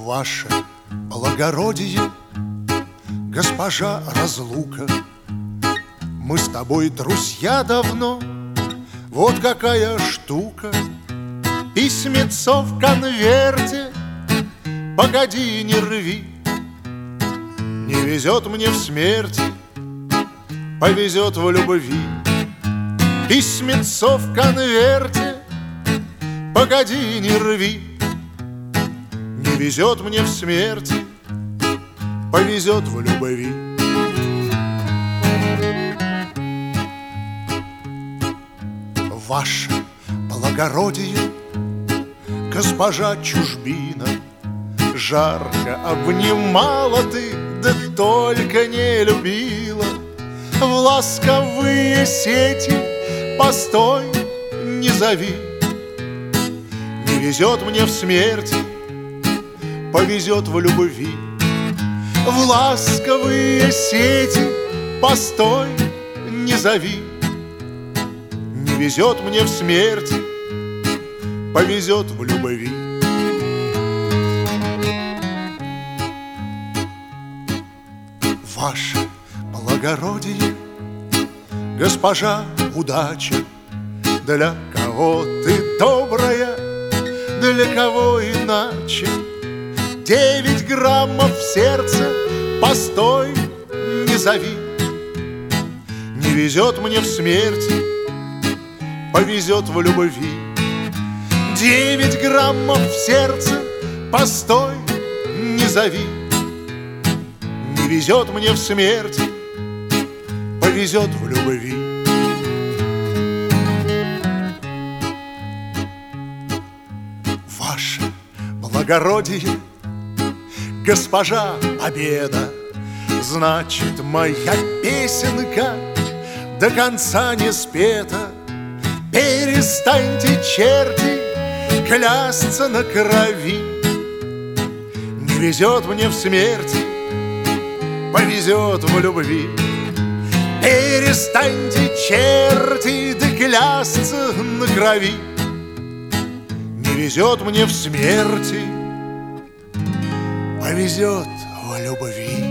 Ваше благородие, госпожа Разлука, мы с тобой друзья давно. Вот какая штука. Письмецо в конверте, погоди, не рви. Не везет мне в смерти, повезет в любви. Письмецо в конверте, погоди, не рви. Не везет мне в смерти, повезет в любви. Ваше благородие, госпожа Чужбина, жарко обнимала ты, да только не любила. В ласковые сети постой, не зови. Не везет мне в смерти, повезет в любви. В ласковые сети постой, не зови. Не везет мне в смерти, повезет в любви. Ваше благородие, госпожа Удача, для кого ты добрая, для кого иначе? 9 граммов в сердце, постой, не зови. Не везет мне в смерти, повезет в любви. 9 граммов в сердце, постой, не зови. Не везет мне в смерти, повезет в любви. Ваше благородие, госпожа Победа, значит, моя песенка до конца не спета. Перестаньте, черти, клясться на крови. Не везет мне в смерти, повезет в любви. Перестаньте, черти, да клясться на крови. Не везет мне в смерти, повезет в любви.